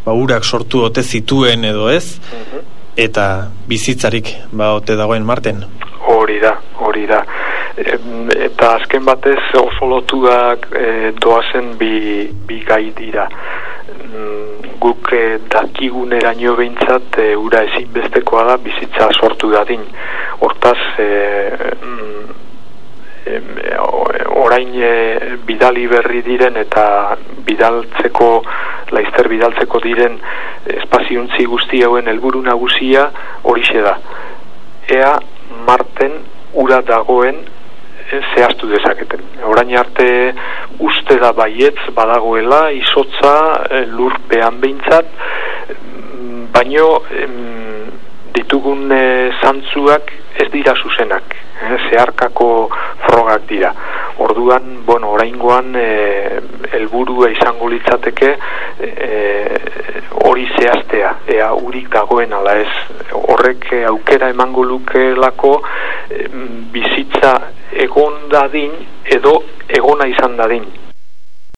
urak sortu ote zituen edo ez, eta bizitzarik ote dagoen Marten. Hori da. Eta azken batez oso lotuak doazen bi gai dira. Guk dakiguneraino behintzat ura ezinbestekoa da bizitza sortu dadin. Hortaz, orain bidali berri diren eta laizter bidaltzeko diren espaziontzi guzti hauen helburu nagusia horixe da. Ea Marten ura dagoen zehaztu dezaketen. Orain arte uste da baietz badagoela izotza lurpean behintzat, baino ditugun zantzuak ez dira zuzenak, zeharkako frogak dira. Orduan, oraingoan helburua izango litzateke hori zehaztea, ea urik dagoen ala ez. Horrek aukera emango lukeelako bizitza egon dadin edo egona izan dadin.